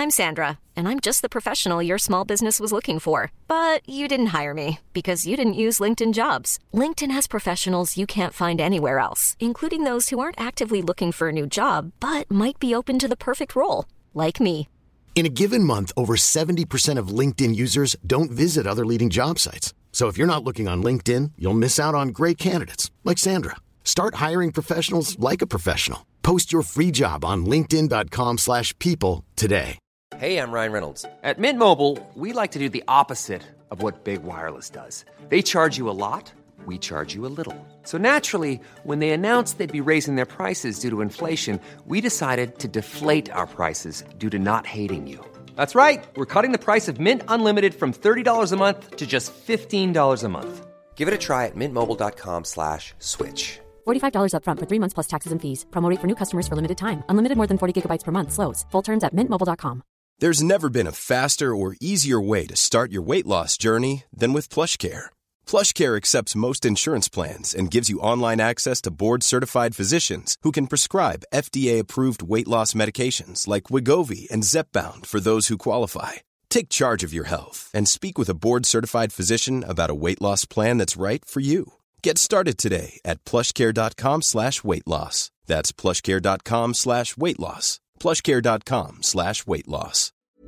I'm Sandra, and I'm just the professional your small business was looking for. But you didn't hire me because you didn't use LinkedIn Jobs. LinkedIn has professionals you can't find anywhere else, including those who aren't actively looking for a new job, but might be open to the perfect role, like me. In a given month, over 70% of LinkedIn users don't visit other leading job sites. So if you're not looking on LinkedIn, you'll miss out on great candidates like Sandra. Start hiring professionals like a professional. Post your free job on linkedin.com/people today. Hey, I'm Ryan Reynolds. At Mint Mobile, we like to do the opposite of what Big Wireless does. They charge you a lot, we charge you a little. So naturally, when they announced they'd be raising their prices due to inflation, we decided to deflate our prices due to not hating you. That's right. We're cutting the price of Mint Unlimited from $30 a month to just $15 a month. Give it a try at mintmobile.com/switch. $45 up front for 3 months plus taxes and fees. Promo rate for new customers for limited time. Unlimited more than 40 gigabytes per month. Slows full terms at mintmobile.com. There's never been a faster or easier way to start your weight loss journey than with PlushCare. PlushCare accepts most insurance plans and gives you online access to board-certified physicians who can prescribe FDA-approved weight loss medications like Wegovy and Zepbound for those who qualify. Take charge of your health and speak with a board-certified physician about a weight loss plan that's right for you. Get started today at plushcare.com/weightloss. That's plushcare.com/weightloss. plushcare.com/weightloss.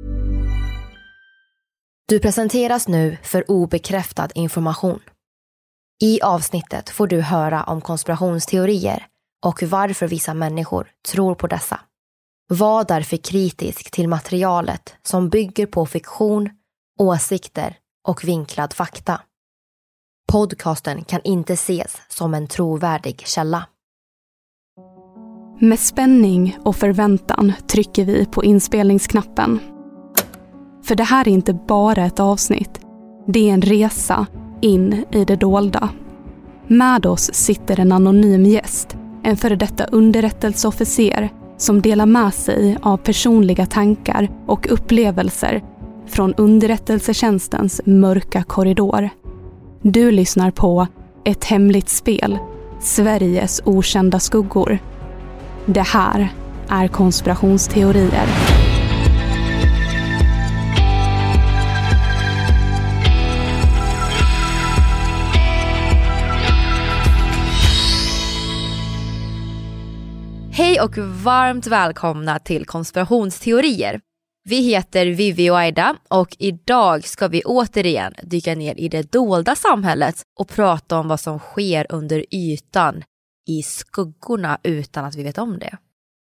Du presenteras nu för obekräftad information. I avsnittet får du höra om konspirationsteorier och varför vissa människor tror på dessa. Var därför kritisk till materialet som bygger på fiktion, åsikter och vinklad fakta. Podcasten kan inte ses som en trovärdig källa. Med spänning och förväntan trycker vi på inspelningsknappen. För det här är inte bara ett avsnitt. Det är en resa in i det dolda. Med oss sitter en anonym gäst, en före detta underrättelseofficer som delar med sig av personliga tankar och upplevelser från underrättelsetjänstens mörka korridor. Du lyssnar på Ett hemligt spel, Sveriges okända skuggor. Det här är konspirationsteorier. Hej och varmt välkomna till konspirationsteorier. Vi heter Vivi och Aida och idag ska vi återigen dyka ner i det dolda samhället och prata om vad som sker under ytan i skuggorna utan att vi vet om det.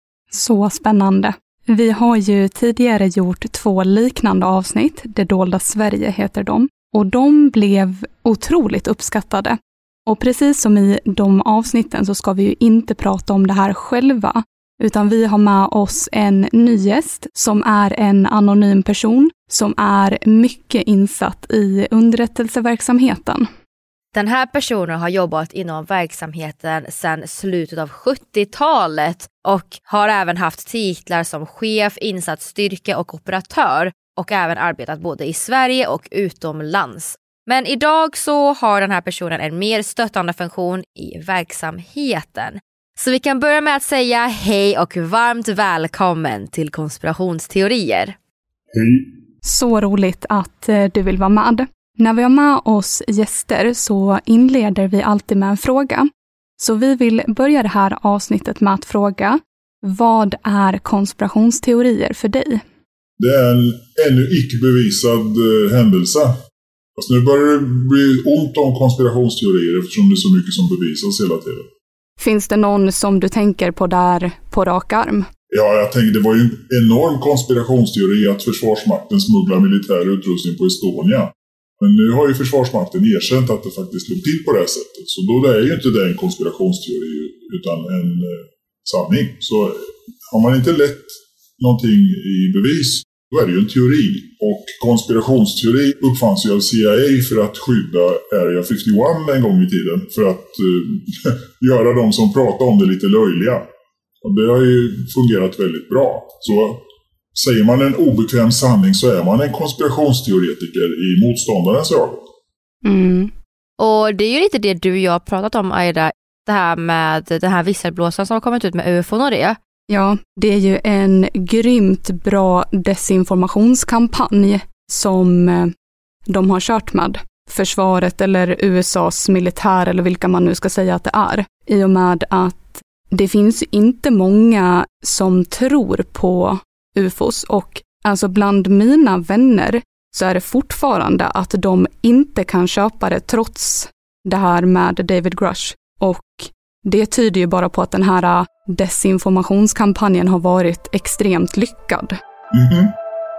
Så spännande. Vi har ju tidigare gjort 2 liknande avsnitt, Det dolda Sverige heter de, och de blev otroligt uppskattade. Och precis som i de avsnitten så ska vi ju inte prata om det här själva, utan vi har med oss en ny gäst som är en anonym person som är mycket insatt i underrättelseverksamheten. Den här personen har jobbat inom verksamheten sedan slutet av 70-talet och har även haft titlar som chef, insatsstyrka och operatör och även arbetat både i Sverige och utomlands. Men idag så har den här personen en mer stöttande funktion i verksamheten. Så vi kan börja med att säga hej och varmt välkommen till konspirationsteorier. Hej. Så roligt att du vill vara med. När vi har med oss gäster så inleder vi alltid med en fråga. Så vi vill börja det här avsnittet med att fråga: vad är konspirationsteorier för dig? Det är en ännu icke bevisad händelse. Fast nu börjar det bli ont om konspirationsteorier eftersom det är så mycket som bevisas hela tiden. Finns det någon som du tänker på där på rak arm? Ja, jag tänker det var ju en enorm konspirationsteori att Försvarsmakten smugglar militär utrustning på Estonia. Men nu har ju Försvarsmakten erkänt att det faktiskt låg till på det här sättet. Så då är ju inte det en konspirationsteori utan en sanning. Så har man inte lett någonting i bevis, då är det ju en teori. Och konspirationsteori uppfanns ju av CIA för att skydda Area 51 en gång i tiden. För att göra de som pratar om det lite löjliga. Och det har ju fungerat väldigt bra. Så säger man en obekväm sanning så är man en konspirationsteoretiker i motståndarens ögon. Mm. Och det är ju lite det du och jag har pratat om, Aida. Det här med den här visselblåsaren som har kommit ut med UFO och det. Ja, det är ju en grymt bra desinformationskampanj som de har kört med. Försvaret eller USAs militär eller vilka man nu ska säga att det är. I och med att det finns inte många som tror på UFOs, och alltså bland mina vänner så är det fortfarande att de inte kan köpa det trots det här med David Grush. Och det tyder ju bara på att den här desinformationskampanjen har varit extremt lyckad. Mm-hmm.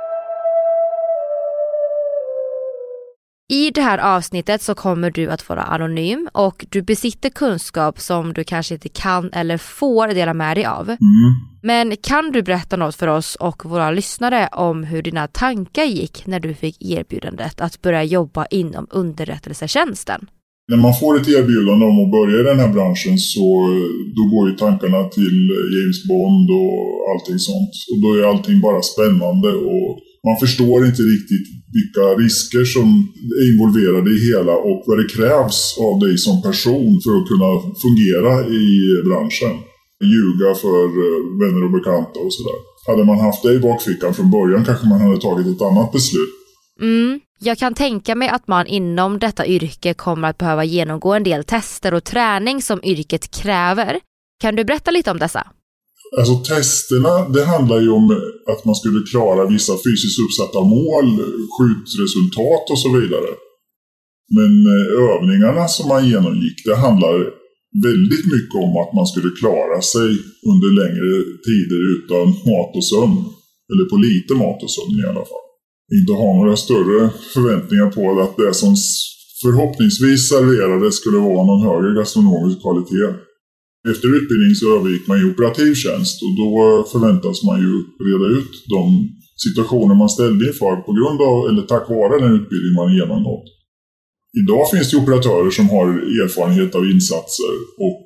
I det här avsnittet så kommer du att vara anonym och du besitter kunskap som du kanske inte kan eller får dela med dig av. Men kan du berätta något för oss och våra lyssnare om hur dina tankar gick när du fick erbjudandet att börja jobba inom underrättelsetjänsten? När man får ett erbjudande om att börja i den här branschen så då går ju tankarna till James Bond och allting sånt. Och då är allting bara spännande och man förstår inte riktigt vilka risker som är involverade i hela och vad det krävs av dig som person för att kunna fungera i branschen. Ljuga för vänner och bekanta och sådär. Hade man haft det i bakfickan från början kanske man hade tagit ett annat beslut. Jag kan tänka mig att man inom detta yrke kommer att behöva genomgå en del tester och träning som yrket kräver. Kan du berätta lite om dessa? Alltså testerna, det handlar ju om att man skulle klara vissa fysiskt uppsatta mål, skjutresultat och så vidare. Men övningarna som man genomgick, det handlar väldigt mycket om att man skulle klara sig under längre tider utan mat och sömn. Eller på lite mat och sömn i alla fall. Inte ha några större förväntningar på att det som förhoppningsvis serverades skulle vara någon högre gastronomisk kvalitet. Efter utbildning så övergick man i operativ tjänst och då förväntas man ju reda ut de situationer man ställde inför på grund av eller tack vare den utbildning man genomgått. Idag finns det operatörer som har erfarenhet av insatser och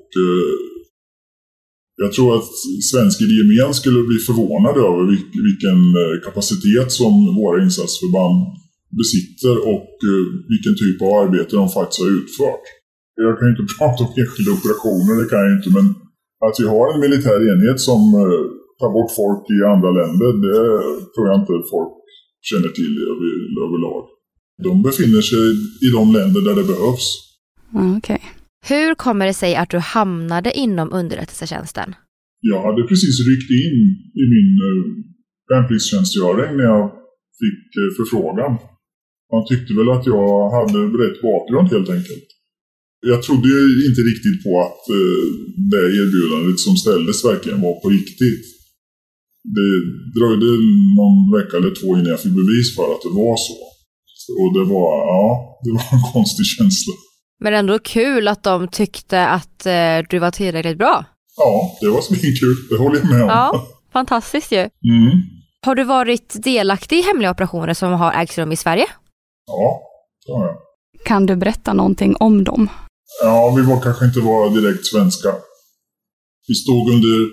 jag tror att svenskar i gemen skulle bli förvånade över vilken kapacitet som våra insatsförband besitter och vilken typ av arbete de faktiskt har utfört. Jag kan ju inte prata om enskilda operationer, det kan jag inte, men att vi har en militär enhet som tar bort folk i andra länder, det tror jag inte folk känner till överlag. De befinner sig i de länder där det behövs. Okej. Hur kommer det sig att du hamnade inom underrättelsetjänsten? Jag hade precis ryckt in i min värnpliktstjänstgöring när jag fick förfrågan. Man tyckte väl att jag hade rätt bakgrund helt enkelt. Jag trodde ju inte riktigt på att det erbjudandet som ställdes verkligen var på riktigt. Det dröjde någon vecka eller två innan jag fick bevis för att det var så. Och det var en konstig känsla. Men ändå kul att de tyckte att du var tillräckligt bra. Ja, det var svinkul. Det håller jag med om. Ja, fantastiskt ju. Har du varit delaktig i hemliga operationer som har ägt rum i Sverige? Ja, det har jag. Kan du berätta någonting om dem? Ja, vi var kanske inte var direkt svenska. Vi stod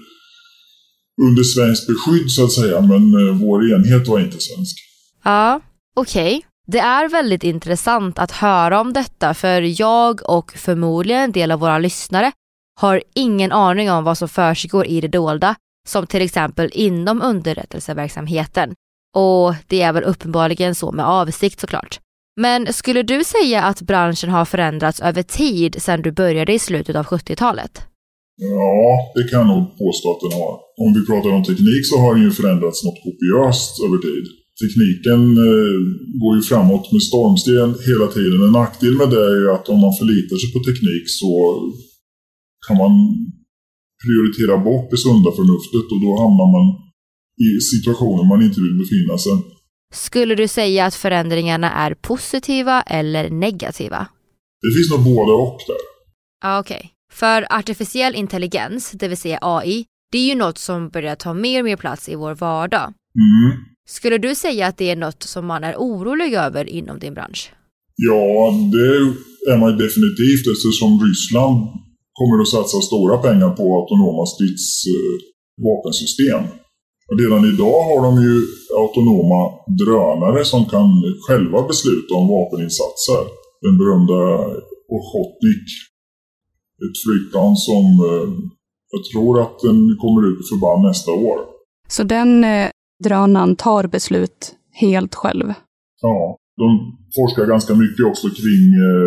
under svensk beskydd så att säga, men vår enhet var inte svensk. Ja, okej. Det är väldigt intressant att höra om detta, för jag och förmodligen en del av våra lyssnare har ingen aning om vad som försiggår i det dolda, som till exempel inom underrättelseverksamheten. Och det är väl uppenbarligen så med avsikt såklart. Men skulle du säga att branschen har förändrats över tid sedan du började i slutet av 70-talet? Ja, det kan jag nog påstå att den har. Om vi pratar om teknik så har den ju förändrats något kopiöst över tid. Tekniken går ju framåt med stormsteg hela tiden. En nackdel med det är ju att om man förlitar sig på teknik så kan man prioritera bort det sunda förnuftet och då hamnar man i situationer man inte vill befinna sig. Skulle du säga att förändringarna är positiva eller negativa? Det finns nog både och där. Ja, okej. För artificiell intelligens, det vill säga AI, det är ju något som börjar ta mer och mer plats i vår vardag. Skulle du säga att det är något som man är orolig över inom din bransch? Ja, det är man definitivt, eftersom Ryssland kommer att satsa stora pengar på autonoma stridsvapensystem. Redan idag har de ju autonoma drönare som kan själva besluta om vapeninsatser. Den berömda Ochotnik, ett flygplan som Jag tror att den kommer ut på förband nästa år. Så den drönaren tar beslut helt själv? Ja, de forskar ganska mycket också kring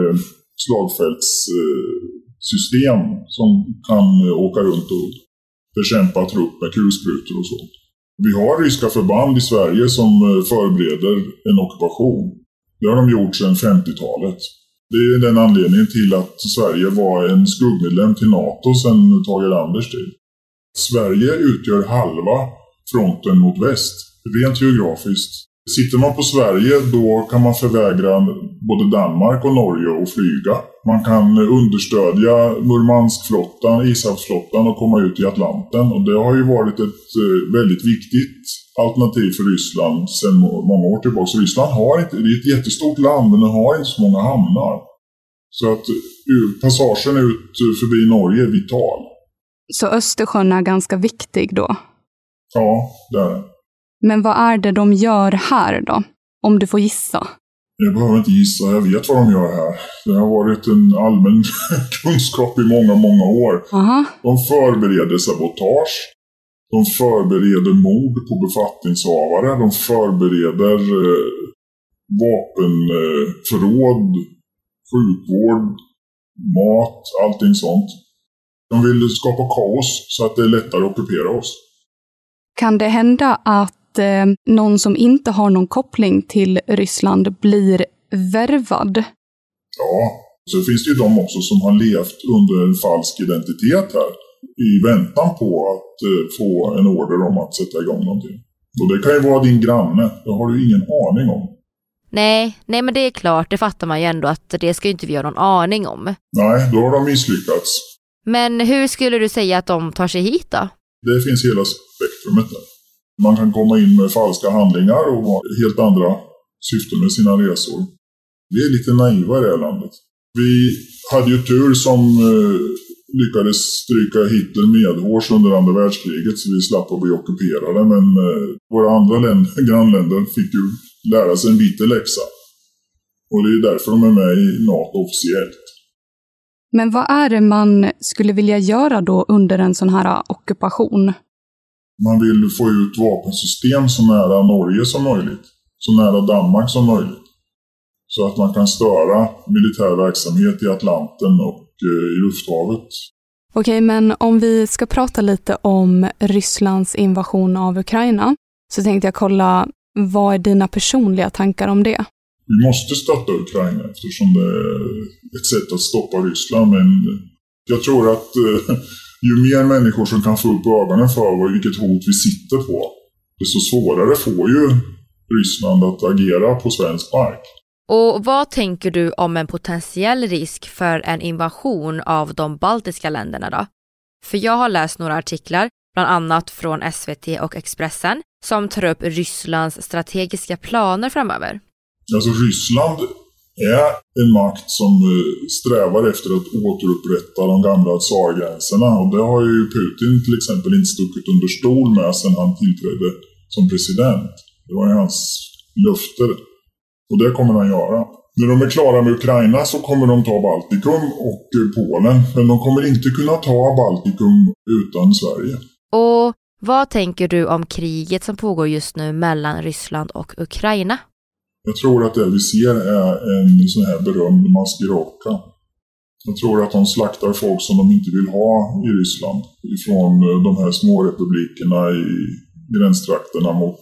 slagfältssystem som kan åka runt och bekämpa trupp med kulsprutor och så. Vi har ryska förband i Sverige som förbereder en ockupation. Det har de gjort sedan 50-talet. Det är den anledningen till att Sverige var en skuggmedlem till NATO sedan Tage Erlanders tid. Sverige utgör halva fronten mot väst, rent geografiskt. Sitter man på Sverige då kan man förvägra både Danmark och Norge att flyga. Man kan understödja Murmanskflottan, Ishavsflottan och komma ut i Atlanten. Och det har ju varit ett väldigt viktigt alternativ för Ryssland sedan många år tillbaka. Så Ryssland har inte, det är ett jättestort land men det har inte så många hamnar. Så att passagen ut förbi Norge är vital. Så Östersjön är ganska viktig då? Ja, det är det. Men vad är det de gör här då? Om du får gissa. Jag behöver inte gissa, jag vet vad de gör här. Det har varit en allmän kunskap i många, många år. Aha. De förbereder sabotage. De förbereder mord på befattningshavare. De förbereder vapenförråd, sjukvård, mat, allting sånt. De vill skapa kaos så att det är lättare att ockupera oss. Kan det hända att någon som inte har någon koppling till Ryssland blir värvad? Ja, så finns det ju de också som har levt under en falsk identitet här i väntan på att få en order om att sätta igång någonting. Och det kan ju vara din granne, det har du ingen aning om. Nej, men det är klart, det fattar man ju ändå att det ska ju inte vi ha någon aning om. Nej, då har de misslyckats. Men hur skulle du säga att de tar sig hit då? Det finns hela spektrumet där. Man kan komma in med falska handlingar och ha helt andra syften med sina resor. Vi är lite naiva i det här landet. Vi hade ju tur som lyckades stryka Hitler medhårs under andra världskriget så vi slapp att bli ockuperade. Men våra andra grannländer fick ju lära sig en bitter läxa. Och det är därför de är med i NATO officiellt. Men vad är det man skulle vilja göra då under en sån här ockupation? Man vill få ut vapensystem så nära Norge som möjligt. Så nära Danmark som möjligt. Så att man kan störa militär verksamhet i Atlanten och i lufthavet. Okej, men om vi ska prata lite om Rysslands invasion av Ukraina så tänkte jag kolla, vad är dina personliga tankar om det? Vi måste stötta Ukraina eftersom det är ett sätt att stoppa Ryssland. Men jag tror att ju mer människor som kan få upp ögonen för vilket hot vi sitter på, desto svårare får ju Ryssland att agera på svensk mark. Och vad tänker du om en potentiell risk för en invasion av de baltiska länderna då? För jag har läst några artiklar, bland annat från SVT och Expressen, som tar upp Rysslands strategiska planer framöver. Alltså Ryssland är en makt som strävar efter att återupprätta de gamla tsargränserna. Och det har ju Putin till exempel inte stuckit under stol med sedan han tillträdde som president. Det var ju hans löfte. Och det kommer han göra. När de är klara med Ukraina så kommer de ta Baltikum och Polen. Men de kommer inte kunna ta Baltikum utan Sverige. Och vad tänker du om kriget som pågår just nu mellan Ryssland och Ukraina? Jag tror att det vi ser är en sån här berömd maskirovka. Jag tror att de slaktar folk som de inte vill ha i Ryssland. Ifrån de här små republikerna i gränstrakterna mot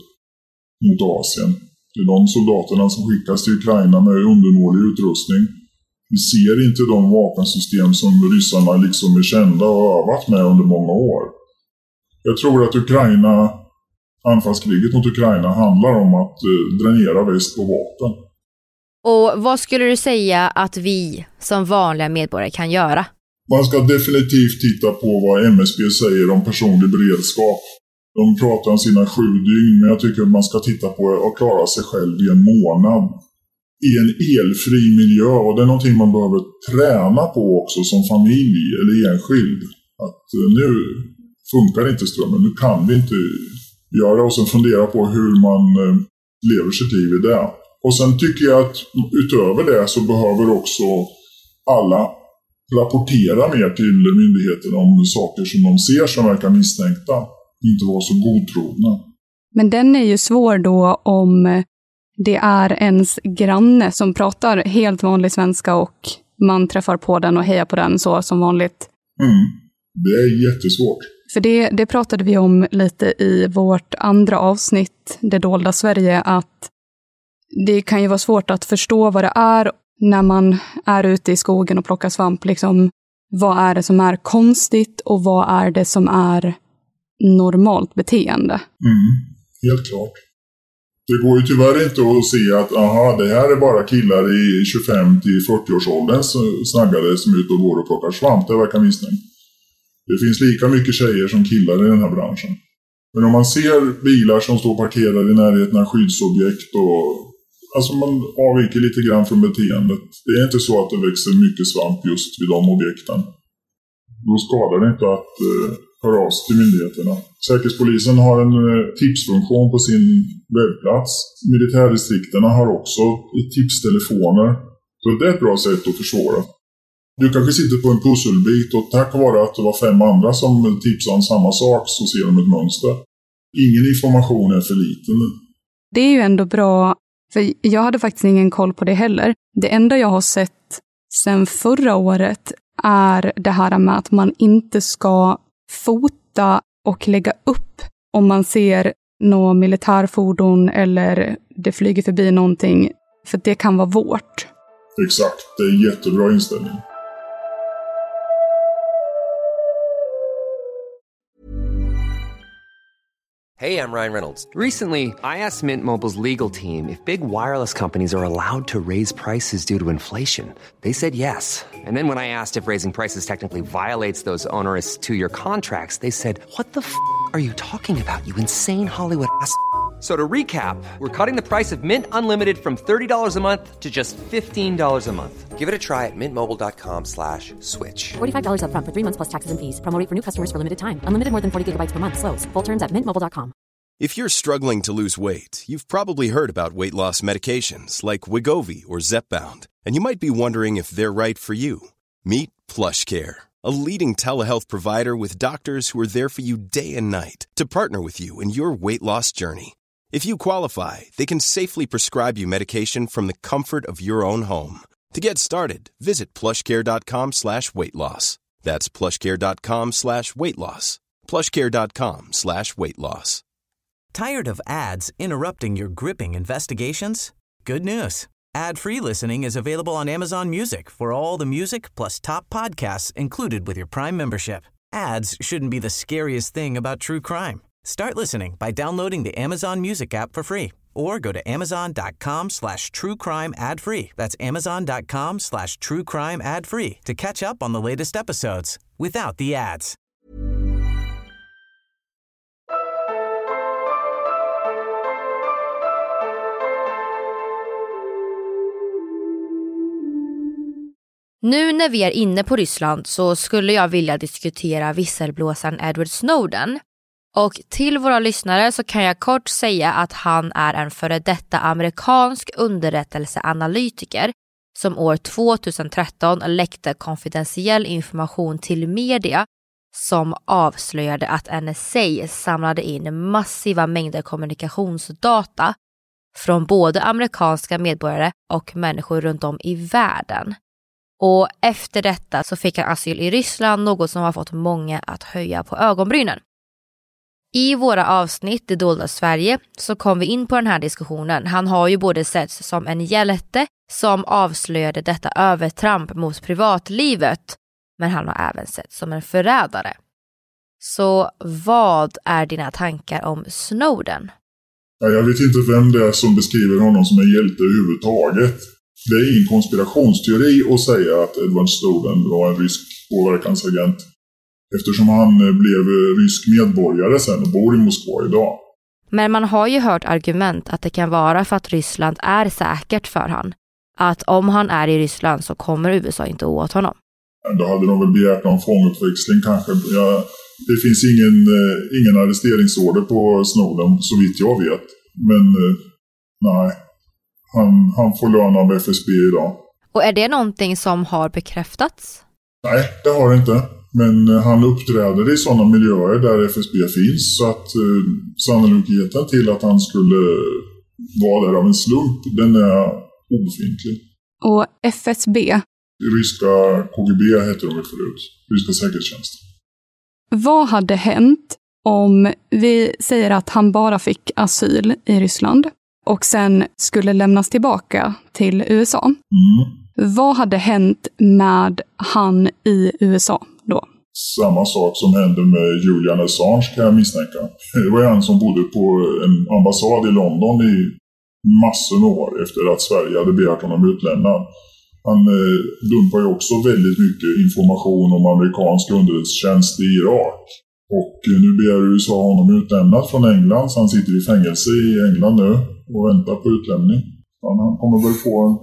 Asien. Det är de soldaterna som skickas till Ukraina med undermålig utrustning. Vi ser inte de vapensystem som ryssarna liksom är kända och övat med under många år. Jag tror att anfallskriget mot Ukraina handlar om att dränera väst på vapen. Och vad skulle du säga att vi som vanliga medborgare kan göra? Man ska definitivt titta på vad MSB säger om personlig beredskap. De pratar om sina 7 dygn, men jag tycker att man ska titta på att klara sig själv i en månad. I en elfri miljö, och det är någonting man behöver träna på också som familj eller enskild. Att nu funkar inte strömmen, nu kan vi inte göra, och sen fundera på hur man lever sitt liv i det. Och sen tycker jag att utöver det så behöver också alla rapportera mer till myndigheterna om saker som de ser som verkar misstänkta. Inte vara så godtrogna. Men den är ju svår då om det är ens granne som pratar helt vanlig svenska och man träffar på den och hejar på den så som vanligt. Det är jättesvårt. För det pratade vi om lite i vårt andra avsnitt, Det dolda Sverige, att det kan ju vara svårt att förstå vad det är när man är ute i skogen och plockar svamp. Liksom, vad är det som är konstigt och vad är det som är normalt beteende? Helt klart. Det går ju tyvärr inte att se att det här är bara killar i 25-40-årsåldern snaggade som är ute och går och plockar svamp. Det verkar misstänkt. Det finns lika mycket tjejer som killar i den här branschen. Men om man ser bilar som står parkerade i närheten av skyddsobjekt och alltså man avviker lite grann från beteendet. Det är inte så att det växer mycket svamp just vid de objekten. Då skadar det inte att höra av sig till myndigheterna. Säkerhetspolisen har en tipsfunktion på sin webbplats. Militärdistrikterna har också tipstelefoner. Så det är ett bra sätt att försvåra. Du kanske sitter på en pusselbit och tack vare att det var 5 andra som tipsade om samma sak så ser de ett mönster. Ingen information är för liten. Det är ju ändå bra, för jag hade faktiskt ingen koll på det heller. Det enda jag har sett sedan förra året är det här med att man inte ska fota och lägga upp om man ser något militärfordon eller det flyger förbi någonting, för det kan vara vårt. Exakt, det är jättebra inställning. Hey, I'm Ryan Reynolds. Recently, I asked Mint Mobile's legal team if big wireless companies are allowed to raise prices due to inflation. They said yes. And then when I asked if raising prices technically violates those onerous 2-year contracts, they said, "What the are you talking about, you insane Hollywood ass?" So to recap, we're cutting the price of Mint Unlimited from $30 a month to just $15 a month. Give it a try at mintmobile.com/switch. $45 up front for 3 months plus taxes and fees. Promo rate for new customers for limited time. Unlimited more than 40 gigabytes per month. Slows full terms at mintmobile.com. If you're struggling to lose weight, you've probably heard about weight loss medications like Wegovy or Zepbound, and you might be wondering if they're right for you. Meet PlushCare, a leading telehealth provider with doctors who are there for you day and night to partner with you in your weight loss journey. If you qualify, they can safely prescribe you medication from the comfort of your own home. To get started, visit plushcare.com/weightloss. That's plushcare.com/weightloss. plushcare.com/weightloss. Tired of ads interrupting your gripping investigations? Good news. Ad-free listening is available on Amazon Music for all the music plus top podcasts included with your Prime membership. Ads shouldn't be the scariest thing about true crime. Start listening by downloading the Amazon Music app for free or go to amazon.com/truecrime ad-free. That's amazon.com/truecrime ad-free to catch up on the latest episodes without the ads. Nu när vi är inne på Ryssland så skulle jag vilja diskutera visselblåsaren Edward Snowden. Och till våra lyssnare så kan jag kort säga att han är en före detta amerikansk underrättelseanalytiker som år 2013 läckte konfidentiell information till media som avslöjade att NSA samlade in massiva mängder kommunikationsdata från både amerikanska medborgare och människor runt om i världen. Och efter detta så fick han asyl i Ryssland, något som har fått många att höja på ögonbrynen. I våra avsnitt Det dolda Sverige så kom vi in på den här diskussionen. Han har ju både setts som en hjälte som avslöjade detta övertramp mot privatlivet, men han har även sett som en förrädare. Så vad är dina tankar om Snowden? Jag vet inte vem det är som beskriver honom som en hjälte överhuvudtaget. Det är ingen konspirationsteori att säga att Edward Snowden var en rysk påverkansagent. Eftersom han blev rysk medborgare sen och bor i Moskva idag. Men man har ju hört argument att det kan vara för att Ryssland är säkert för han. Att om han är i Ryssland så kommer USA inte åt honom. Då hade de väl begärt någon fångutväxling kanske. Det finns ingen arresteringsorder på Snowden så vitt jag vet. Men nej, han får lön av FSB idag. Och är det någonting som har bekräftats? Nej, det har det inte. Men han uppträder i sådana miljöer där FSB finns, så att sannolikheten till att han skulle vara där av en slump, den är obefintlig. Och FSB? Ryska KGB heter de förut. Ryska säkerhetstjänsten. Vad hade hänt om vi säger att han bara fick asyl i Ryssland och sen skulle lämnas tillbaka till USA? Vad hade hänt med han i USA då? Samma sak som hände med Julian Assange, kan jag misstänka. Det var han som bodde på en ambassad i London i massor med år efter att Sverige hade begärt honom utlämnad. Han dumpar ju också väldigt mycket information om amerikansk underrättelsetjänst i Irak. Och nu begär USA honom utlämnad från England, så han sitter i fängelse i England nu och väntar på utlämning. Han kommer väl få en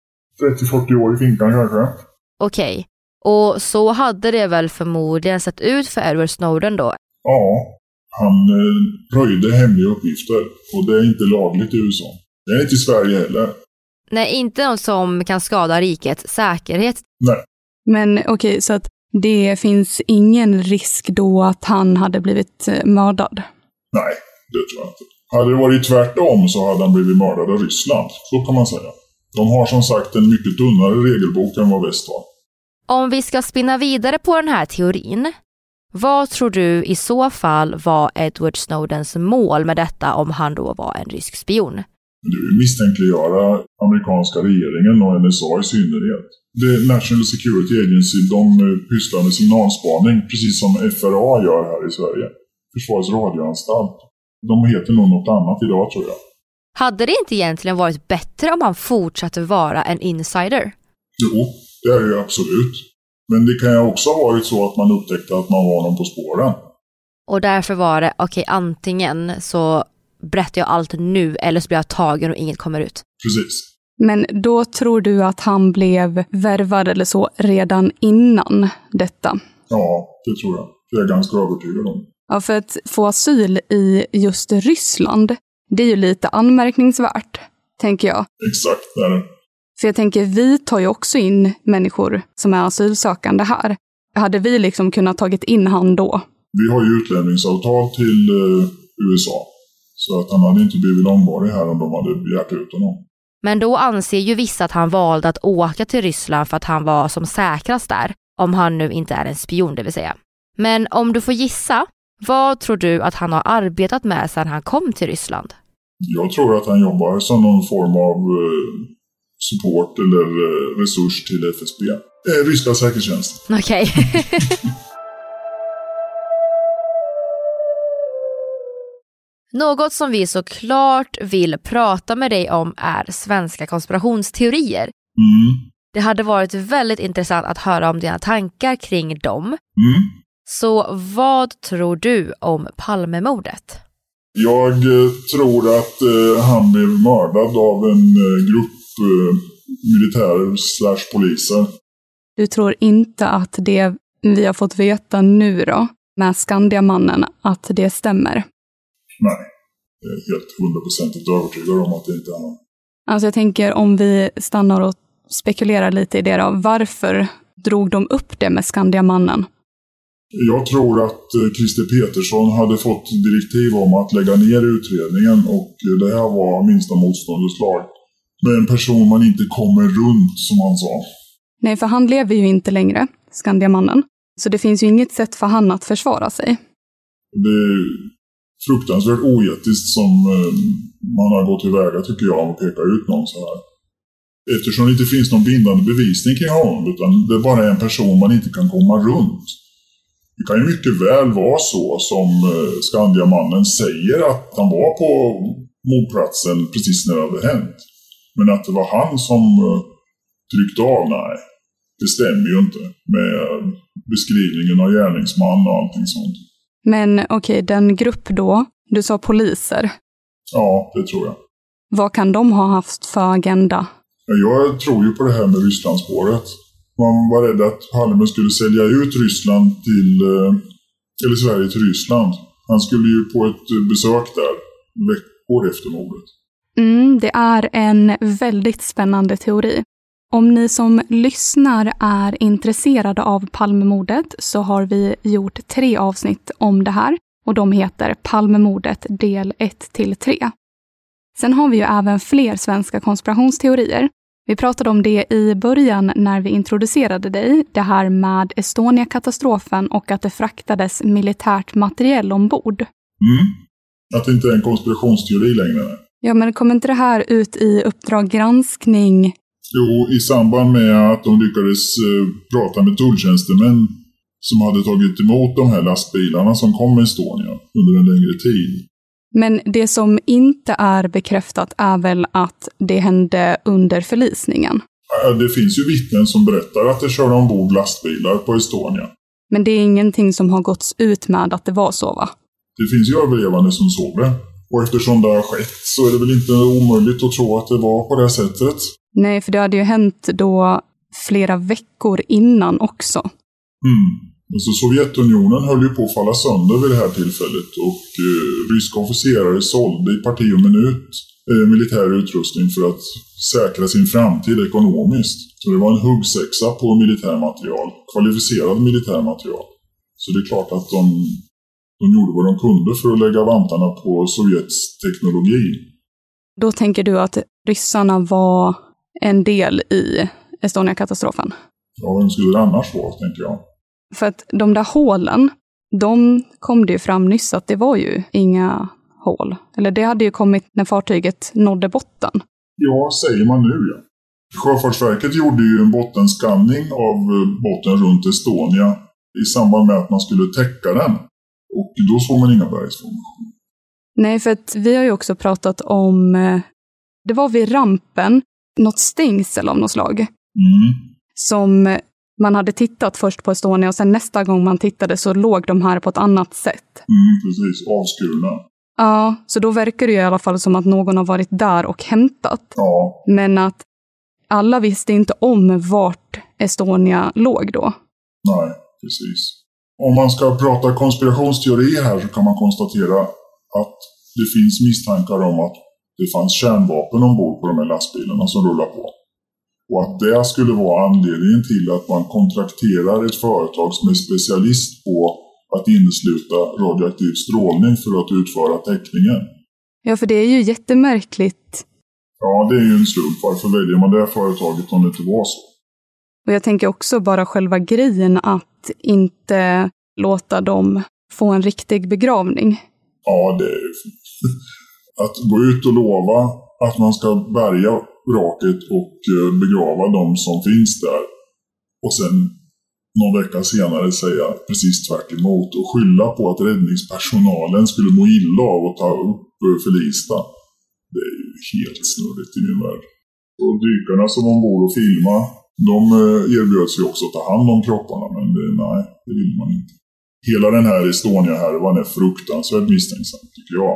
30-40 år i finkan kanske. Okej. Och så hade det väl förmodligen sett ut för Edward Snowden då? Ja, han röjde hemliga uppgifter och det är inte lagligt i USA. Det är inte i Sverige heller. Nej, inte något som kan skada rikets säkerhet. Nej. Men okej, så att det finns ingen risk då att han hade blivit mördad? Nej, det tror jag inte. Hade det varit tvärtom så hade han blivit mördad av Ryssland, så kan man säga. De har som sagt en mycket tunnare regelbok än vad väst har. Om vi ska spinna vidare på den här teorin, vad tror du i så fall var Edward Snowdens mål med detta om han då var en rysk spion? Du misstänkliggöra amerikanska regeringen och NSA i synnerhet. The National Security Agency, de pysslar med signalspaning, precis som FRA gör här i Sverige. Försvarets radioanstalt. De heter nog något annat idag, tror jag. Hade det inte egentligen varit bättre om han fortsatte vara en insider? Jo, det är det ju absolut. Men det kan ju också ha varit så att man upptäckte att man var någon på spåren. Och därför var det, antingen så berättar jag allt nu eller så blir jag tagen och inget kommer ut. Precis. Men då tror du att han blev värvad eller så redan innan detta? Ja, det tror jag. Det är jag ganska övertygad om. Ja, för att få asyl i just Ryssland, det är ju lite anmärkningsvärt, tänker jag. Exakt, det är det. För jag tänker, vi tar ju också in människor som är asylsökande här. Hade vi liksom kunnat tagit in han då? Vi har ju utlämningsavtal till USA. Så att han hade inte blivit långvarig här om de hade begärt ut honom. Men då anser ju vissa att han valde att åka till Ryssland för att han var som säkrast där. Om han nu inte är en spion, det vill säga. Men om du får gissa, vad tror du att han har arbetat med sedan han kom till Ryssland? Jag tror att han jobbar som någon form av support eller resurs till FSB. Ryska säkerhetstjänsten. Okej. Något som vi såklart vill prata med dig om är svenska konspirationsteorier. Det hade varit väldigt intressant att höra om dina tankar kring dem. Så vad tror du om Palmemordet? Jag tror att han blev mördad av en grupp militärer / poliser. Du tror inte att det vi har fått veta nu då, med Skandiamannen, att det stämmer? Nej, jag är helt 100% övertygad om att det inte är han. Alltså jag tänker, om vi stannar och spekulerar lite i det då, varför drog de upp det med Skandiamannen? Jag tror att Christer Petersson hade fått direktiv om att lägga ner utredningen och det här var minsta motståndets lag. Med en person man inte kommer runt, som han sa. Nej, för han lever ju inte längre, Skandiamannen. Så det finns ju inget sätt för han att försvara sig. Det är fruktansvärt oetiskt som man har gått tillväga, tycker jag, att peka ut någon så här. Eftersom det inte finns någon bindande bevisning kring honom, utan det är bara en person man inte kan komma runt. Det kan ju mycket väl vara så som Skandiamannen säger, att han var på mordplatsen precis när det hade hänt. Men att det var han som tryckte av, nej. Det stämmer ju inte med beskrivningen av gärningsman och allting sånt. Men okej, den grupp då, du sa poliser. Ja, det tror jag. Vad kan de ha haft för agenda? Jag tror ju på det här med Rysslandsspåret. Man var rädd att Palme skulle sälja ut Ryssland till, eller Sverige till Ryssland. Han skulle ju på ett besök där veckor efter mordet. Det är en väldigt spännande teori. Om ni som lyssnar är intresserade av Palmemordet så har vi gjort 3 avsnitt om det här och de heter Palmemordet del 1-3. Sen har vi ju även fler svenska konspirationsteorier. Vi pratade om det i början när vi introducerade dig, det här med Estonia-katastrofen och att det fraktades militärt materiel ombord. Att det inte är en konspirationsteori längre. Ja, men kommer inte det här ut i Uppdrag granskning? Jo, i samband med att de lyckades prata med tulltjänstemän som hade tagit emot de här lastbilarna som kom med Estonia under en längre tid. Men det som inte är bekräftat är väl att det hände under förlisningen? Det finns ju vittnen som berättar att det körde ombord lastbilar på Estonia. Men det är ingenting som har gåtts ut med att det var så, va? Det finns ju överlevande som såg det. Och eftersom det har skett så är det väl inte omöjligt att tro att det var på det sättet. Nej, för det hade ju hänt då flera veckor innan också. Så Sovjetunionen höll ju på att falla sönder vid det här tillfället och ryska officerare sålde i parti och minut militär utrustning för att säkra sin framtid ekonomiskt. Så det var en huggsexa på militärmaterial, kvalificerad militärmaterial. Så det är klart att de gjorde vad de kunde för att lägga vantarna på Sovjets teknologi. Då tänker du att ryssarna var en del i Estonia-katastrofen? Ja, vem skulle det annars vara, tänker jag. För att de där hålen, de kom det ju fram nyss att det var ju inga hål. Eller det hade ju kommit när fartyget nådde botten. Ja, säger man nu, ja. Sjöfartsverket gjorde ju en bottenskanning av botten runt Estonia i samband med att man skulle täcka den. Och då såg man inga bergsformationer. Nej, för att vi har ju också pratat om, det var vid rampen, något stängsel av något slag. Som man hade tittat först på Estonia och sen nästa gång man tittade så låg de här på ett annat sätt. Precis, avskurna. Ja, så då verkar det ju i alla fall som att någon har varit där och hämtat. Ja. Men att alla visste inte om vart Estonia låg då. Nej, precis. Om man ska prata konspirationsteori här så kan man konstatera att det finns misstankar om att det fanns kärnvapen ombord på de här lastbilarna som rullar på. Och att det skulle vara anledningen till att man kontrakterar ett företag som är specialist på att innesluta radioaktiv strålning för att utföra täckningen. Ja, för det är ju jättemärkligt. Ja, det är ju en slump. Varför väljer man det företaget om det inte var så? Och jag tänker också bara själva grejen att inte låta dem få en riktig begravning. Ja, det är att gå ut och lova att man ska bärga vraket och begrava de som finns där. Och sen någon vecka senare säga precis tvärt emot och skylla på att räddningspersonalen skulle må illa av att ta upp förlista. Det är ju helt snurrigt i min värld. Och dykarna som ombord och filma, de erbjöds ju också att ta hand om kropparna, men nej, det vill man inte. Hela den här Estonia-härvan är fruktansvärt misstänksam, tycker jag.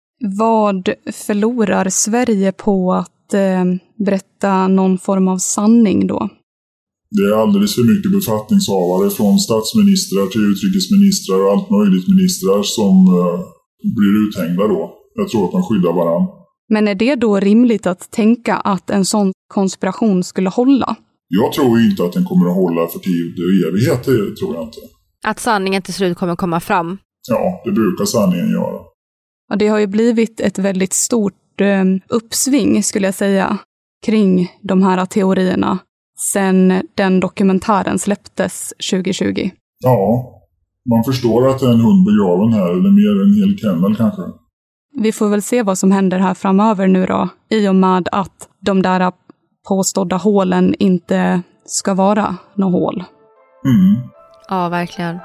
Vad förlorar Sverige på att berätta någon form av sanning då? Det är alldeles för mycket befattningshavare från statsministrar till utrikesministrar och allt möjligt ministrar som blir uthängda då. Jag tror att man skyddar varann. Men är det då rimligt att tänka att en sån konspiration skulle hålla? Jag tror inte att den kommer att hålla för tid och evighet, det tror jag inte. Att sanningen till slut kommer komma fram? Ja, det brukar sanningen göra. Ja, det har ju blivit ett väldigt stort uppsving, skulle jag säga, kring de här teorierna sen den dokumentären släpptes 2020. Ja, man förstår att det är en hund begraven här, eller mer en hel kennel kanske. Vi får väl se vad som händer här framöver nu då, i och med att de där påstådda hålen inte ska vara några hål. Ja, verkligen.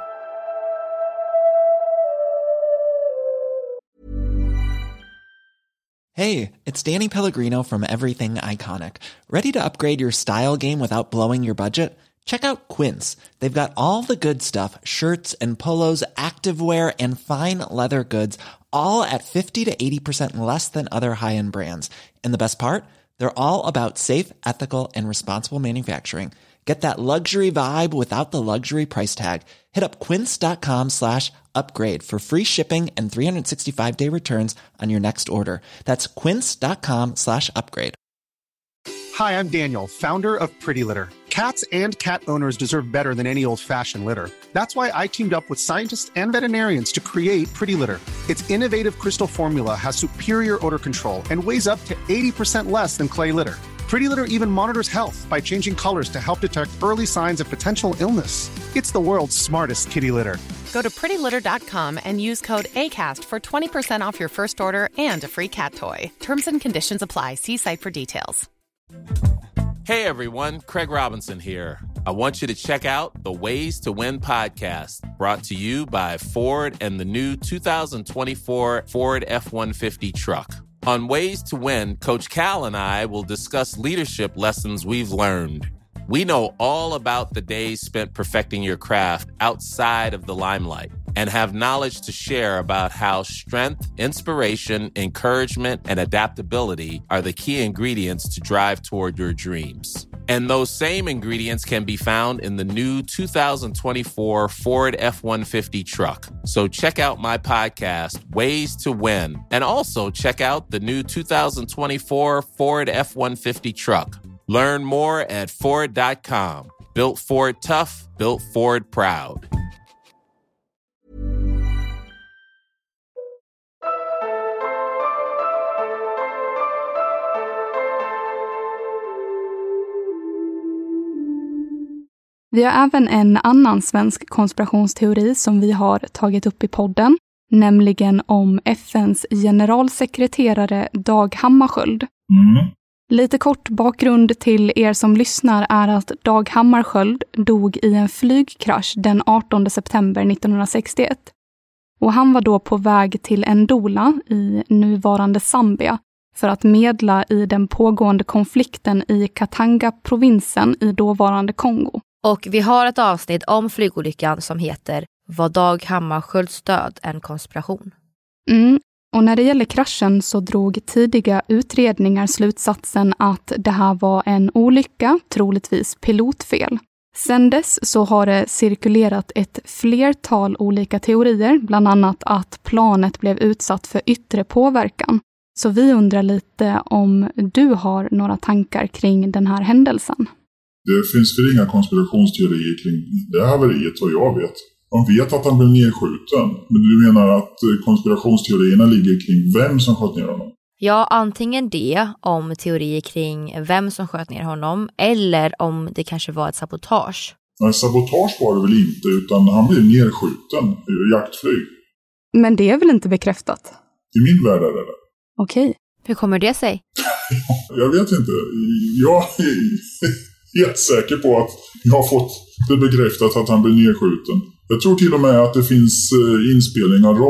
Hey, it's Danny Pellegrino from Everything Iconic. Ready to upgrade your style game without blowing your budget? Check out Quince. They've got all the good stuff, shirts and polos, activewear and fine leather goods, all at 50 to 80% less than other high-end brands. And the best part? They're all about safe, ethical, and responsible manufacturing. Get that luxury vibe without the luxury price tag. Hit up quince.com/upgrade for free shipping and 365-day returns on your next order. That's quince.com/upgrade. Hi, I'm Daniel, founder of Pretty Litter. Cats and cat owners deserve better than any old-fashioned litter. That's why I teamed up with scientists and veterinarians to create Pretty Litter. Its innovative crystal formula has superior odor control and weighs up to 80% less than clay litter. Pretty Litter even monitors health by changing colors to help detect early signs of potential illness. It's the world's smartest kitty litter. Go to prettylitter.com and use code ACAST for 20% off your first order and a free cat toy. Terms and conditions apply. See site for details. Hey everyone, Craig Robinson here. I want you to check out the Ways to Win podcast, brought to you by Ford and the new 2024 Ford F-150 truck. On Ways to Win, Coach Cal and I will discuss leadership lessons we've learned. We know all about the days spent perfecting your craft outside of the limelight and have knowledge to share about how strength, inspiration, encouragement, and adaptability are the key ingredients to drive toward your dreams. And those same ingredients can be found in the new 2024 Ford F-150 truck. So check out my podcast, Ways to Win, and also check out the new 2024 Ford F-150 truck. Learn more at Ford.com. Built Ford tough, built Ford proud. Vi har även en annan svensk konspirationsteori som vi har tagit upp i podden, nämligen om FNs generalsekreterare Dag Hammarskjöld. Lite kort bakgrund till er som lyssnar är att Dag Hammarskjöld dog i en flygkrasch den 18 september 1961. Och han var då på väg till Ndola i nuvarande Zambia för att medla i den pågående konflikten i Katanga-provinsen i dåvarande Kongo. Och vi har ett avsnitt om flygolyckan som heter Var Dag Hammarskjölds död en konspiration? Och när det gäller kraschen så drog tidiga utredningar slutsatsen att det här var en olycka, troligtvis pilotfel. Sen dess så har det cirkulerat ett flertal olika teorier, bland annat att planet blev utsatt för yttre påverkan. Så vi undrar lite om du har några tankar kring den här händelsen. Det finns väl inga konspirationsteorier kring det haveriet vad jag vet. Man vet att han blev nedskjuten, men du menar att konspirationsteorierna ligger kring vem som sköt ner honom? Ja, antingen det om teorier kring vem som sköt ner honom eller om det kanske var ett sabotage. Nej, sabotage var det väl inte, utan han blev nedskjuten i jaktflyg. Men det är väl inte bekräftat? I min värld är det. Okej. Hur kommer det sig? Jag vet inte. Jag är helt säker på att jag har fått det bekräftat att han blev nedskjuten. Jag tror till och med att det finns inspelning av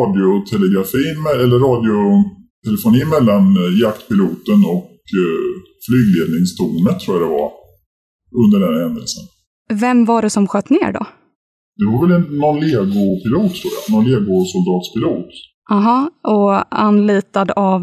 radiotelefoni mellan jaktpiloten och flygledningstornet, tror jag det var, under den händelsen. Vem var det som sköt ner då? Det var väl någon Lego-pilot, tror jag. Någon Lego-soldatspilot. Aha, och anlitad av?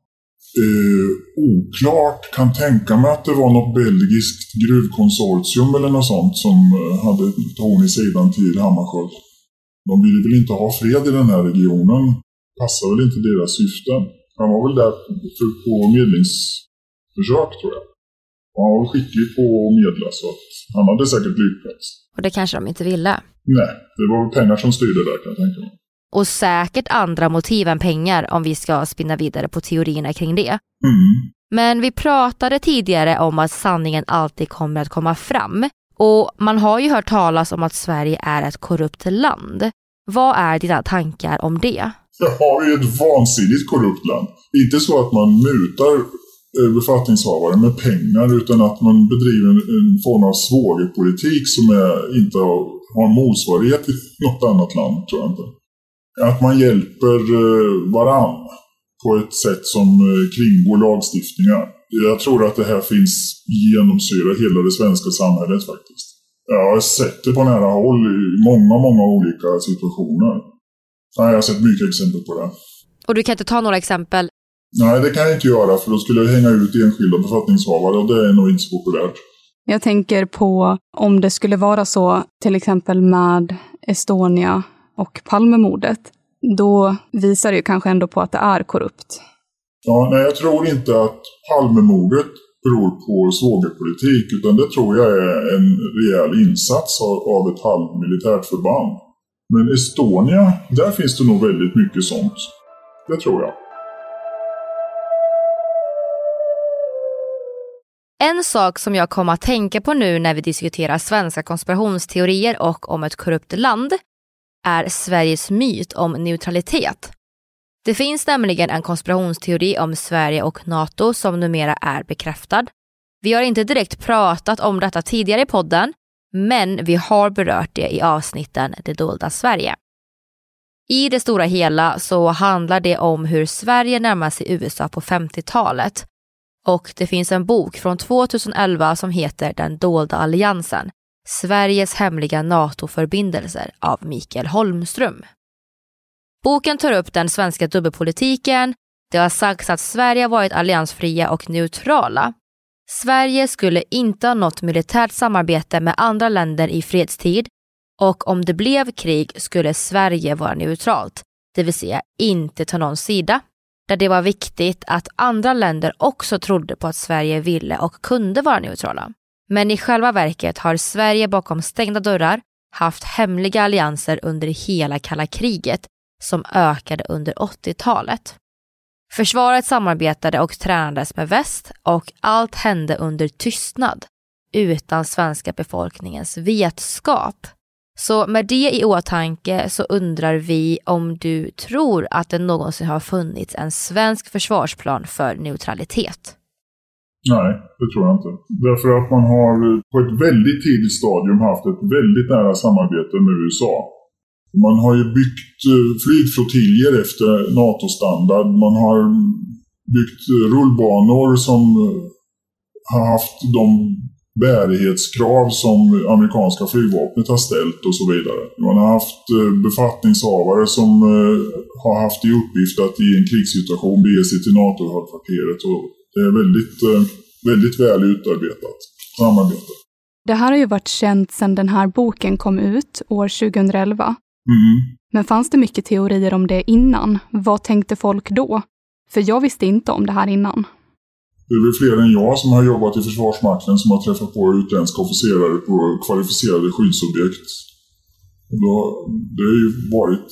Oklart. Kan tänka mig att det var något belgiskt gruvkonsortium eller något sånt som hade torn i sidan till Hammarskjöld. De ville väl inte ha fred i den här regionen. Passar väl inte deras syften. Han var väl där på medlingsförsök, tror jag. Och han var skicklig på att medla, så att han hade säkert lyckats. Och det kanske de inte ville? Nej, det var pengar som styrde där, kan jag tänka mig. Och säkert andra motiv än pengar om vi ska spinna vidare på teorierna kring det. Men vi pratade tidigare om att sanningen alltid kommer att komma fram. Och man har ju hört talas om att Sverige är ett korrupt land. Vad är dina tankar om det? Jag har ju ett vansinnigt korrupt land. Inte så att man mutar befattningshavare med pengar, utan att man bedriver en form av svågerpolitik som inte har motsvarighet i något annat land, tror jag inte. Att man hjälper varann på ett sätt som kringgår lagstiftningar. Jag tror att det här finns genomsyra hela det svenska samhället faktiskt. Jag har sett det på nära håll i många olika situationer. Jag har sett mycket exempel på det. Och du kan inte ta några exempel? Nej, det kan jag inte göra, för då skulle jag hänga ut enskilda befattningshavare och det är nog inte så populärt. Jag tänker på om det skulle vara så, till exempel med Estonia och Palmemordet, då visar det ju kanske ändå på att det är korrupt. Ja, nej, jag tror inte att Palmemordet beror på svågerpolitik, utan det tror jag är en rejäl insats av ett halvmilitärt förband. Men Estonia, där finns det nog väldigt mycket sånt. Det tror jag. En sak som jag kommer att tänka på nu när vi diskuterar svenska konspirationsteorier och om ett korrupt land är Sveriges myt om neutralitet. Det finns nämligen en konspirationsteori om Sverige och NATO som numera är bekräftad. Vi har inte direkt pratat om detta tidigare i podden, men vi har berört det i avsnitten Det dolda Sverige. I det stora hela så handlar det om hur Sverige närmar sig USA på 50-talet. Och det finns en bok från 2011 som heter Den dolda alliansen, Sveriges hemliga NATO-förbindelser av Mikael Holmström. Boken tar upp den svenska dubbelpolitiken. Det har sagts att Sverige varit alliansfria och neutrala. Sverige skulle inte ha något militärt samarbete med andra länder i fredstid, och om det blev krig skulle Sverige vara neutralt, det vill säga inte ta någon sida. Där det var viktigt att andra länder också trodde på att Sverige ville och kunde vara neutrala. Men i själva verket har Sverige bakom stängda dörrar haft hemliga allianser under hela kalla kriget som ökade under 80-talet. Försvaret samarbetade och tränades med väst och allt hände under tystnad, utan svenska befolkningens vetskap. Så med det i åtanke så undrar vi om du tror att det någonsin har funnits en svensk försvarsplan för neutralitet. Nej, det tror jag inte. Därför att man har på ett väldigt tidigt stadium haft ett väldigt nära samarbete med USA. Man har ju byggt flygflottiljer efter NATO-standard. Man har byggt rullbanor som har haft de bärighetskrav som amerikanska flygvapnet har ställt och så vidare. Man har haft befattningshavare som har haft i uppgift att i en krigssituation bege sig till NATO-högkvarteret, och det är väldigt väl utarbetat samarbete. Det här har ju varit känt sedan den här boken kom ut år 2011. Men fanns det mycket teorier om det innan? Vad tänkte folk då? För jag visste inte om det här innan. Det är väl fler än jag som har jobbat i Försvarsmakten som har träffat på utländska officerare på kvalificerade skyddsobjekt. Det har ju varit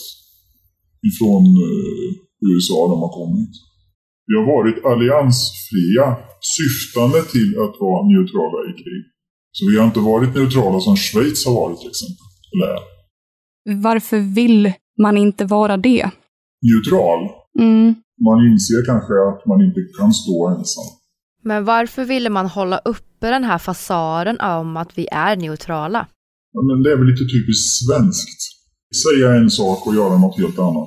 ifrån USA de har kommit. Vi har varit alliansfria, syftande till att vara neutrala i krig. Så vi har inte varit neutrala som Schweiz har varit till exempel. Eller? Varför vill man inte vara det? Neutral? Man inser kanske att man inte kan stå ensam. Men varför ville man hålla uppe den här fasaden om att vi är neutrala? Ja, men det är väl lite typiskt svenskt. Säga en sak och göra något helt annat.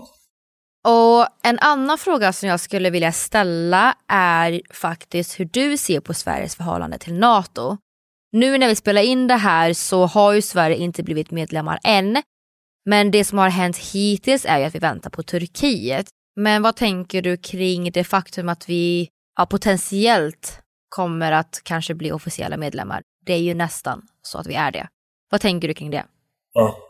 Och en annan fråga som jag skulle vilja ställa är faktiskt hur du ser på Sveriges förhållande till NATO. Nu när vi spelar in det här så har ju Sverige inte blivit medlemmar än. Men det som har hänt hittills är ju att vi väntar på Turkiet. Men vad tänker du kring det faktum att vi potentiellt kommer att kanske bli officiella medlemmar? Det är ju nästan så att vi är det. Vad tänker du kring det? Att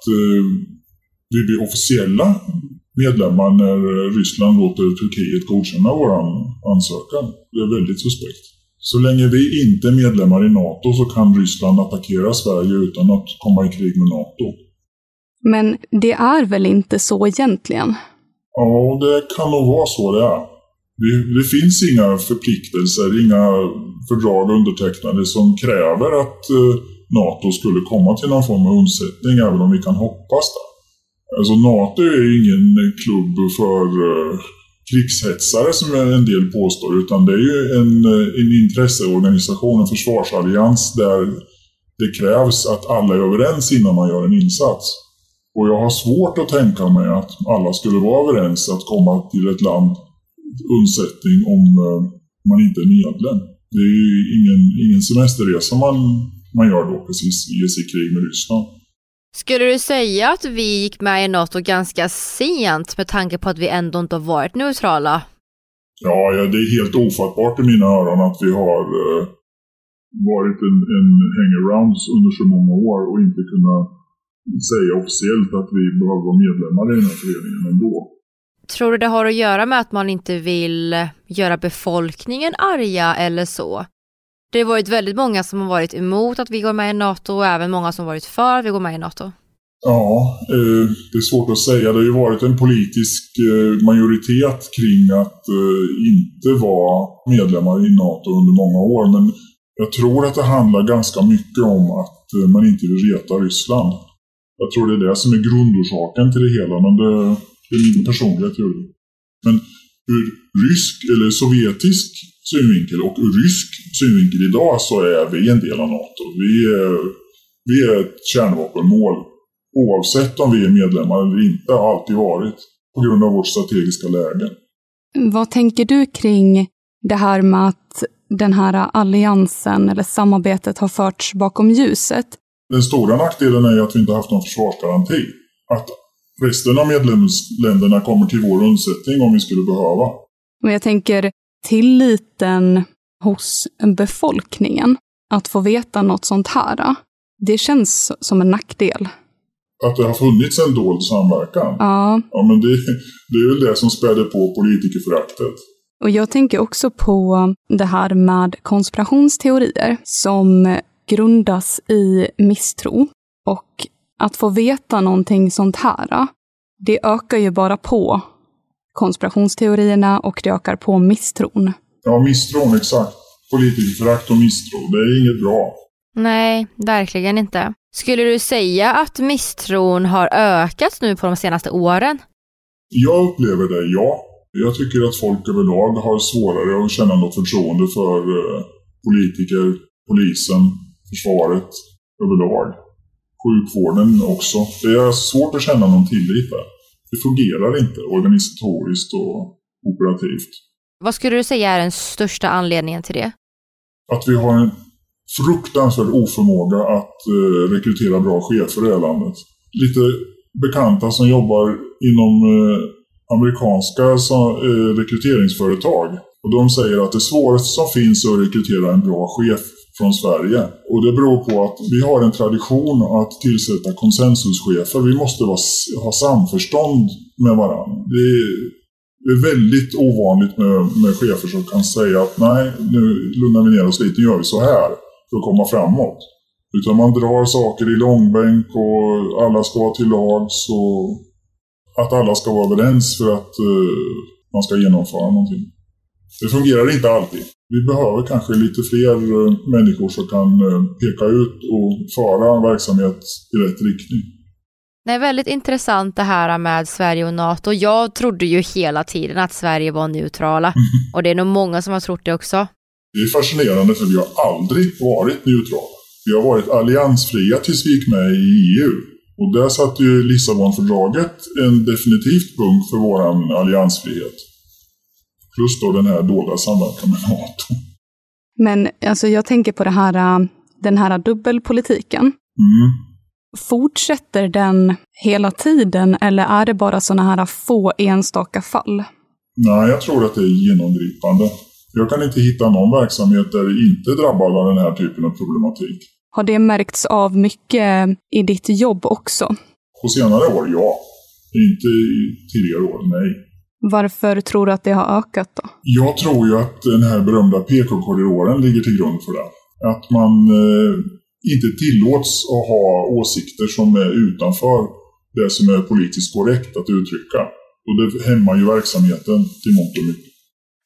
vi blir officiella medlemmar när Ryssland låter Turkiet godkänna vår ansökan. Det är väldigt suspekt. Så länge vi inte är medlemmar i NATO så kan Ryssland attackera Sverige utan att komma i krig med NATO. Men det är väl inte så egentligen? Ja, det kan nog vara så det är. Det finns inga förpliktelser, inga fördrag undertecknade som kräver att NATO skulle komma till någon form av undsättning, även om vi kan hoppas det. Alltså NATO är ingen klubb för krigshetsare som en del påstår, utan det är ju en intresseorganisation, en försvarsallians där det krävs att alla är överens innan man gör en insats. Och jag har svårt att tänka mig att alla skulle vara överens att komma till ett land undsättning om man inte är medlem. Det är ju ingen semesterresa man gör då precis i sitt krig med Ryssland. Skulle du säga att vi gick med i NATO ganska sent med tanke på att vi ändå inte har varit neutrala? Ja, det är helt ofattbart i mina öron att vi har varit en hangarounds under så många år och inte kunna säga officiellt att vi behöver vara medlemmar i den här föreningen ändå. Tror du det har att göra med att man inte vill göra befolkningen arga eller så? Det har varit väldigt många som har varit emot att vi går med i NATO och även många som har varit för att vi går med i NATO. Ja, det är svårt att säga. Det har ju varit en politisk majoritet kring att inte vara medlemmar i NATO under många år. Men jag tror att det handlar ganska mycket om att man inte vill reta Ryssland. Jag tror det är det som är grundorsaken till det hela, men det är min personliga teori. Men ur rysk eller sovjetisk synvinkel och ur rysk synvinkel idag så är vi en del av NATO. Vi är ett kärnvapenmål. Oavsett om vi är medlemmar eller inte, har alltid varit på grund av vårt strategiska läge. Vad tänker du kring det här med att den här alliansen eller samarbetet har förts bakom ljuset? Den stora nackdelen är att vi inte haft någon försvarsgaranti. Att resten av medlemsländerna kommer till vår undsättning om vi skulle behöva. Och jag tänker tilliten hos befolkningen att få veta något sånt här. Det känns som en nackdel. Att det har funnits en dold samverkan. Ja, men det är väl det som späder på politikerföraktet. Och jag tänker också på det här med konspirationsteorier som grundas i misstro. Och att få veta någonting sånt här, det ökar ju bara på konspirationsteorierna och det ökar på misstron. Ja, misstron, exakt. Politikerförakt och misstro, det är inget bra. Nej, verkligen inte. Skulle du säga att misstron har ökat nu på de senaste åren? Jag upplever det, ja. Jag tycker att folk överlag har svårare att känna något förtroende för politiker, polisen, försvaret överlag. Sjukvården också. Det är svårt att känna någon tillit där. Det fungerar inte organisatoriskt och operativt. Vad skulle du säga är den största anledningen till det? Att vi har en fruktansvärd oförmåga att rekrytera bra chefer i det här landet. Lite bekanta som jobbar inom amerikanska rekryteringsföretag. Och de säger att det svåraste som finns är att rekrytera en bra chef från Sverige. Och det beror på att vi har en tradition att tillsätta konsensuschefer. Vi måste ha samförstånd med varandra. Det är väldigt ovanligt med chefer som kan säga att nej, nu lugnar vi ner oss lite, nu gör vi så här för att komma framåt. Utan man drar saker i långbänk och alla ska vara till lags och att alla ska vara överens för att man ska genomföra någonting. Det fungerar inte alltid. Vi behöver kanske lite fler människor som kan peka ut och föra verksamhet i rätt riktning. Det är väldigt intressant det här med Sverige och NATO. Jag trodde ju hela tiden att Sverige var neutrala. Och det är nog många som har trott det också. Det är fascinerande för vi har aldrig varit neutrala. Vi har varit alliansfria tills vi gick med i EU. Och där satt ju Lissabonfördraget en definitivt punkt för vår alliansfrihet. Plus då den här dolda samverkan med NATO. Men alltså jag tänker på den här dubbelpolitiken. Fortsätter den hela tiden eller är det bara såna här få enstaka fall? Nej, jag tror att det är genomgripande. Jag kan inte hitta någon verksamhet där det inte drabbar av den här typen av problematik. Har det märkts av mycket i ditt jobb också? På senare år, ja. Inte i tidigare år, nej. Varför tror du att det har ökat då? Jag tror ju att den här berömda PK-korridoren ligger till grund för det. Att man inte tillåts att ha åsikter som är utanför det som är politiskt korrekt att uttrycka. Och det hämmar ju verksamheten till mångt och mycket.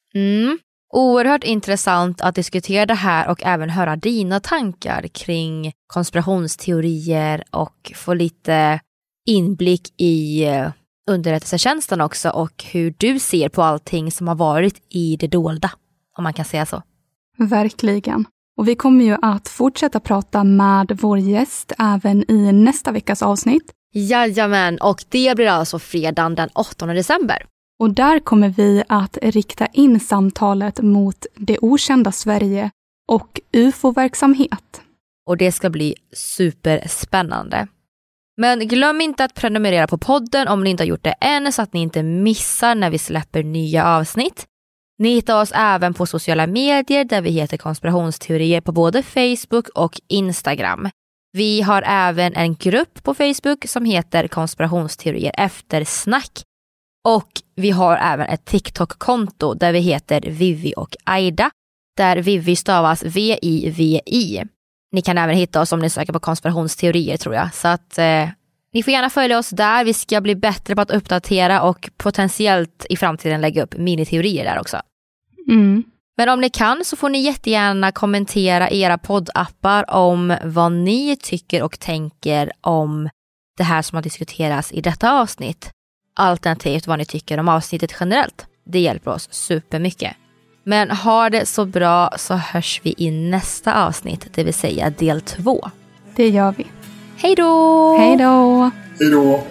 Oerhört intressant att diskutera det här och även höra dina tankar kring konspirationsteorier och få lite inblick i underrättelsetjänsten också och hur du ser på allting som har varit i det dolda, om man kan säga så. Verkligen. Och vi kommer ju att fortsätta prata med vår gäst även i nästa veckas avsnitt. Jajamän, och det blir alltså fredagen den 8 december. Och där kommer vi att rikta in samtalet mot det okända Sverige och UFO-verksamhet. Och det ska bli superspännande. Men glöm inte att prenumerera på podden om ni inte har gjort det än så att ni inte missar när vi släpper nya avsnitt. Ni hittar oss även på sociala medier där vi heter konspirationsteorier på både Facebook och Instagram. Vi har även en grupp på Facebook som heter konspirationsteorier eftersnack. Och vi har även ett TikTok-konto där vi heter Vivi och Aida. där Vivi stavas VIVI. Ni kan även hitta oss om ni söker på konspirationsteorier tror jag. Så att ni får gärna följa oss där. Vi ska bli bättre på att uppdatera och potentiellt i framtiden lägga upp miniteorier där också. Men om ni kan så får ni jättegärna kommentera era poddappar om vad ni tycker och tänker om det här som har diskuterats i detta avsnitt. Alternativt vad ni tycker om avsnittet generellt. Det hjälper oss supermycket. Men ha det så bra så hörs vi i nästa avsnitt, det vill säga del 2. Det gör vi. Hej då! Hej då! Hej då!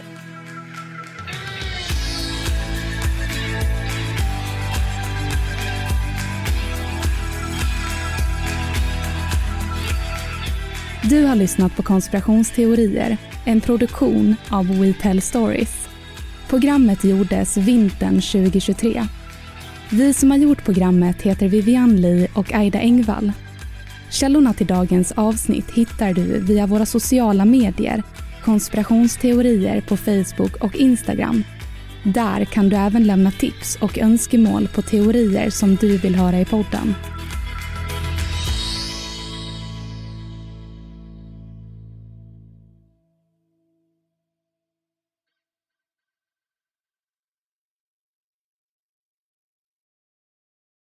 Du har lyssnat på Konspirationsteorier, en produktion av We Tell Stories. Programmet gjordes vintern 2023. Vi som har gjort programmet heter Vivian Lee och Aida Engvall. Källorna till dagens avsnitt hittar du via våra sociala medier, konspirationsteorier på Facebook och Instagram. Där kan du även lämna tips och önskemål på teorier som du vill höra i podden.